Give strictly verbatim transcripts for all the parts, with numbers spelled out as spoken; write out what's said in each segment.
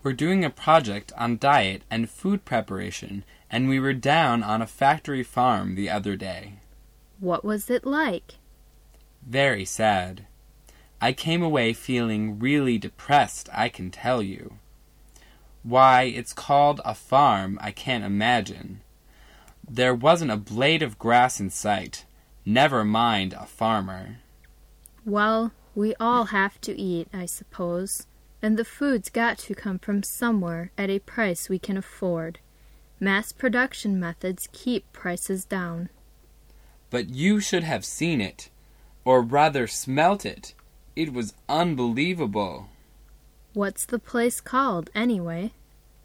We're doing a project on diet and food preparation, and we were down on a factory farm the other day. What was it like? Very sad. I came away feeling really depressed, I can tell you. Why it's called a farm, I can't imagine. There wasn't a blade of grass in sight, never mind a farmer. Well, we all have to eat, I suppose, and the food's got to come from somewhere at a price we can afford. Mass production methods keep prices down. But you should have seen it, or rather smelt it. It was unbelievable. What's the place called, anyway?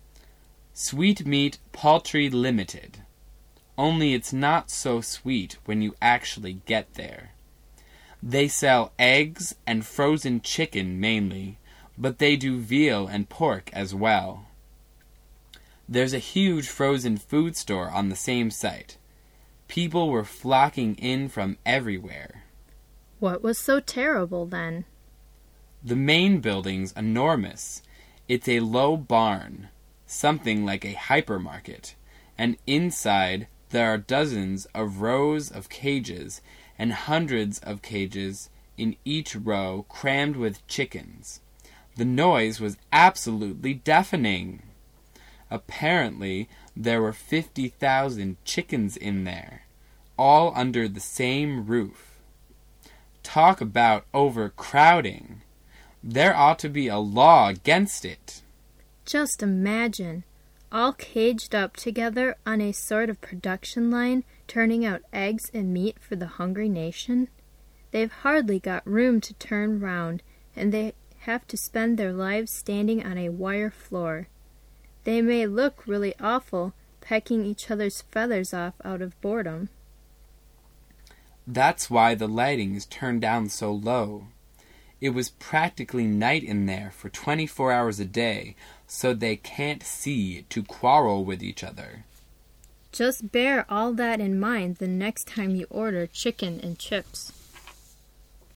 Sweetmeat Poultry Limited. Only it's not so sweet when you actually get there. They sell eggs and frozen chicken mainly, but they do veal and pork as well. There's a huge frozen food store on the same site. People were flocking in from everywhere. What was so terrible, then? The main building's enormous. It's a low barn, something like a hypermarket, and inside there are dozens of rows of cages and hundreds of cages in each row crammed with chickens. The noise was absolutely deafening. Apparently, there were fifty thousand chickens in there, all under the same roof. Talk about overcrowding. There ought to be a law against it. Just imagine, all caged up together on a sort of production line, turning out eggs and meat for the hungry nation. They've hardly got room to turn round, and they have to spend their lives standing on a wire floor. They may look really awful, pecking each other's feathers off out of boredom. That's why the lighting is turned down so low. It was practically night in there for twenty-four hours a day, so they can't see to quarrel with each other. Just bear all that in mind the next time you order chicken and chips.